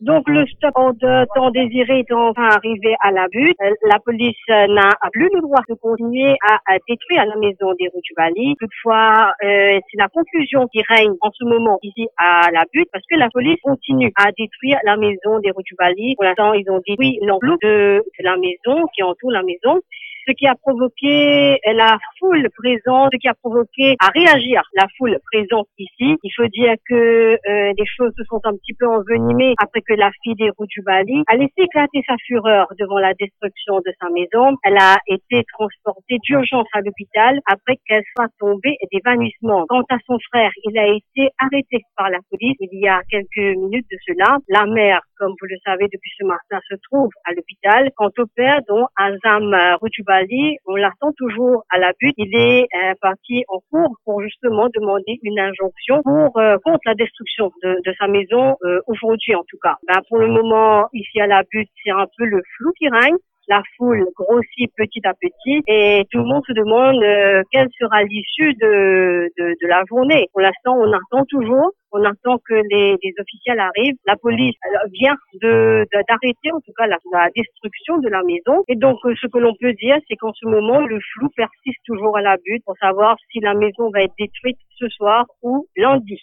Donc le stop de tant désiré est enfin arrivé à la butte. La police n'a plus le droit de continuer à détruire la maison des Rujubali. Toutefois, c'est la confusion qui règne en ce moment ici à la butte parce que la police continue à détruire la maison des Rujubali. Pour l'instant, ils ont détruit l'enclos de la maison qui entoure la maison. Ce qui a provoqué la foule présente, ce qui a provoqué à réagir la foule présente ici. Il faut dire que les choses se sont un petit peu envenimées après que la fille des Rujubali a laissé éclater sa fureur devant la destruction de sa maison. Elle a été transportée d'urgence à l'hôpital après qu'elle soit tombée d'évanouissement. Quant à son frère, il a été arrêté par la police il y a quelques minutes de cela. La mère, comme vous le savez depuis ce matin, se trouve à l'hôpital. Quant au père, dont Azam Rujubali, on l'attend toujours à la butte. Il est parti en cours pour justement demander une injonction contre la destruction de sa maison aujourd'hui en tout cas. Pour le moment, ici à la butte, c'est un peu le flou qui règne. La foule grossit petit à petit et tout le monde se demande quelle sera l'issue de la journée. Pour l'instant, on attend toujours. On attend que les officiels arrivent. La police vient d'arrêter en tout cas la destruction de la maison. Et donc, ce que l'on peut dire, c'est qu'en ce moment, le flou persiste toujours à la butte pour savoir si la maison va être détruite ce soir ou lundi.